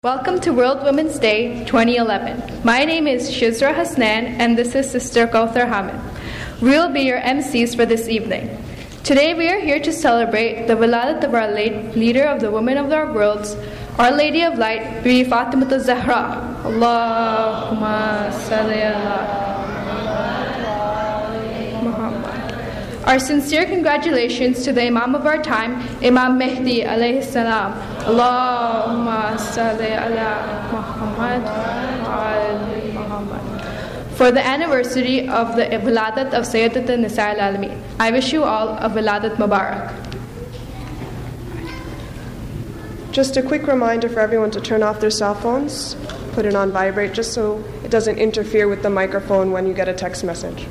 Welcome to World Women's Day 2011. My name is Shizra Hasnan and this is Sister Kauthar Hamid. We will be your MCs for this evening. Today we are here to celebrate the Wiladat of our late leader of the women of our worlds, Our Lady of Light, Bibi Fatima al-Zahra. Allahumma salli ala Muhammad. Our sincere congratulations to the Imam of our time, Imam Mehdi alayhi salam. Allahumma salli ala Muhammad wa ali Muhammad. For the anniversary of the Wiladat of Sayyidat al-Nisa al-Alameen, I wish you all a Wiladat Mubarak. Just a quick reminder for everyone to turn off their cell phones, put it on vibrate just so it doesn't interfere with the microphone when you get a text message.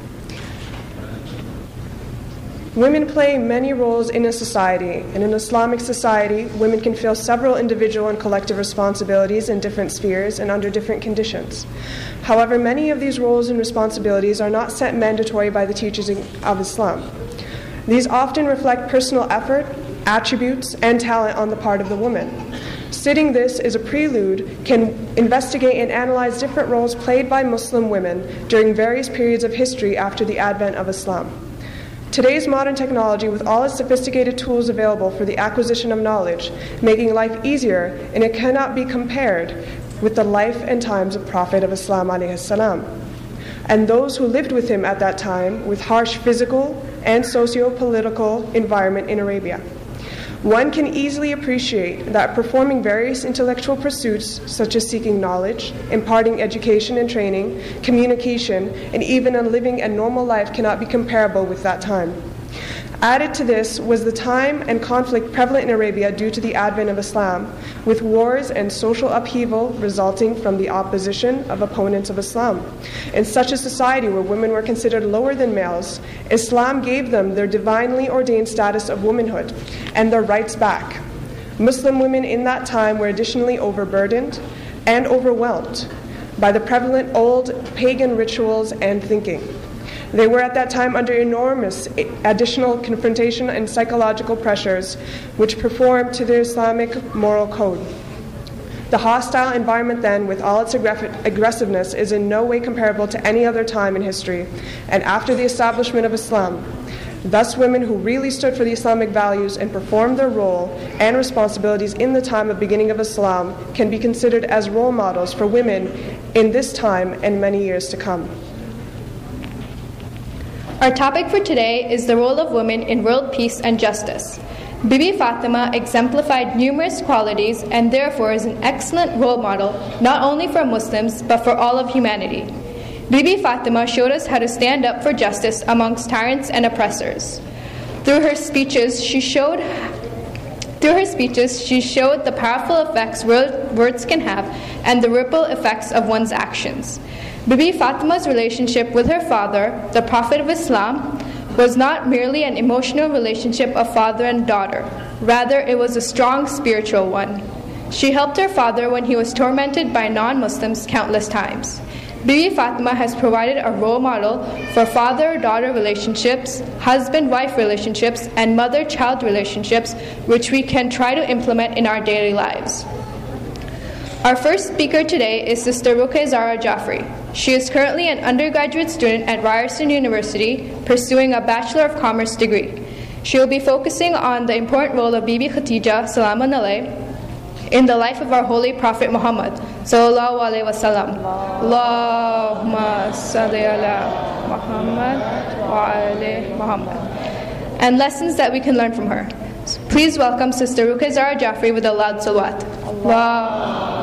Women play many roles in a society. In an Islamic society, women can fill several individual and collective responsibilities in different spheres and under different conditions. However, many of these roles and responsibilities are not set mandatory by the teachings of Islam. These often reflect personal effort, attributes, and talent on the part of the woman. Studying this as a prelude can investigate and analyze different roles played by Muslim women during various periods of history after the advent of Islam. Today's modern technology, with all its sophisticated tools available for the acquisition of knowledge, making life easier, and it cannot be compared with the life and times of Prophet of Islam alayhi salam, and those who lived with him at that time with harsh physical and socio-political environment in Arabia. One can easily appreciate that performing various intellectual pursuits such as seeking knowledge, imparting education and training, communication, and even a living a normal life cannot be comparable with that time. Added to this was the time and conflict prevalent in Arabia due to the advent of Islam, with wars and social upheaval resulting from the opposition of opponents of Islam. In such a society where women were considered lower than males, Islam gave them their divinely ordained status of womanhood and their rights back. Muslim women in that time were additionally overburdened and overwhelmed by the prevalent old pagan rituals and thinking. They were at that time under enormous additional confrontation and psychological pressures which performed to the Islamic moral code. The hostile environment then, with all its aggressiveness, is in no way comparable to any other time in history and after the establishment of Islam. Thus, women who really stood for the Islamic values and performed their role and responsibilities in the time of beginning of Islam can be considered as role models for women in this time and many years to come. Our topic for today is the role of women in world peace and justice. Bibi Fatima exemplified numerous qualities and therefore is an excellent role model not only for Muslims but for all of humanity. Bibi Fatima showed us how to stand up for justice amongst tyrants and oppressors. Through her speeches, she showed the powerful effects words can have and the ripple effects of one's actions. Bibi Fatima's relationship with her father, the Prophet of Islam, was not merely an emotional relationship of father and daughter. Rather, it was a strong spiritual one. She helped her father when he was tormented by non-Muslims countless times. Bibi Fatima has provided a role model for father-daughter relationships, husband-wife relationships, and mother-child relationships, which we can try to implement in our daily lives. Our first speaker today is Sister Ruqayya Zahra Jafri. She is currently an undergraduate student at Ryerson University pursuing a Bachelor of Commerce degree. She will be focusing on the important role of Bibi Khadija Salamun alayhi in the life of our Holy Prophet Muhammad Sallallahu Alaihi Wasallam. Allahumma salli ala Muhammad wa ali Muhammad. And lessons that we can learn from her. Please welcome Sister Ruqayya Zahra Jafri with a loud salawat. Allah.